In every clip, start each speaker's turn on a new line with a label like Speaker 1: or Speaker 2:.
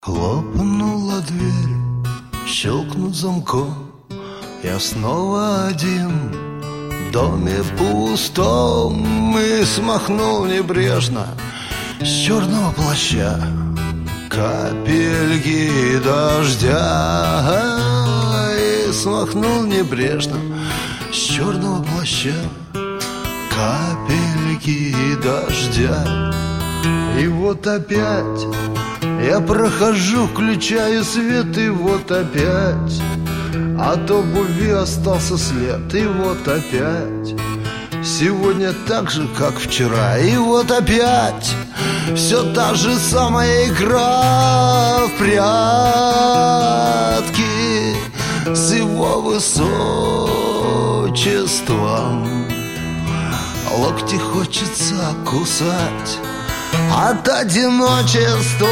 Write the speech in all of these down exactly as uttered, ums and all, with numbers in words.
Speaker 1: Хлопнула дверь, щелкнул замком. Я снова один в доме пустом. И смахнул небрежно с черного плаща капельки дождя. И смахнул небрежно с черного плаща капельки дождя. И вот опять я прохожу, включаю свет, и вот опять от обуви остался след. И вот опять сегодня так же, как вчера. И вот опять все та же самая игра в прятки с его высочеством. Локти хочется кусать от одиночества.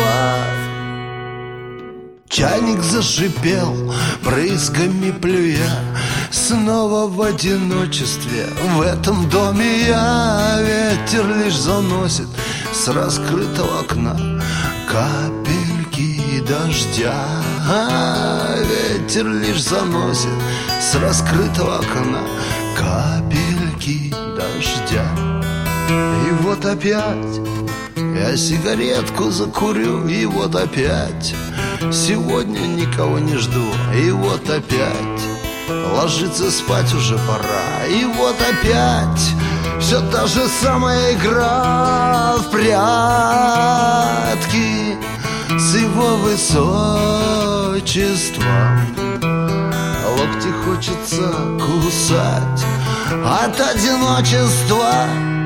Speaker 1: Чайник зашипел, брызгами плюя. Снова в одиночестве в этом доме я. Ветер лишь заносит с раскрытого окна капельки дождя. Ветер лишь заносит с раскрытого окна капельки дождя. И вот опять я сигаретку закурю, и вот опять сегодня никого не жду. И вот опять ложиться спать уже пора. И вот опять все та же самая игра в прятки с его высочеством. Локти хочется кусать от одиночества.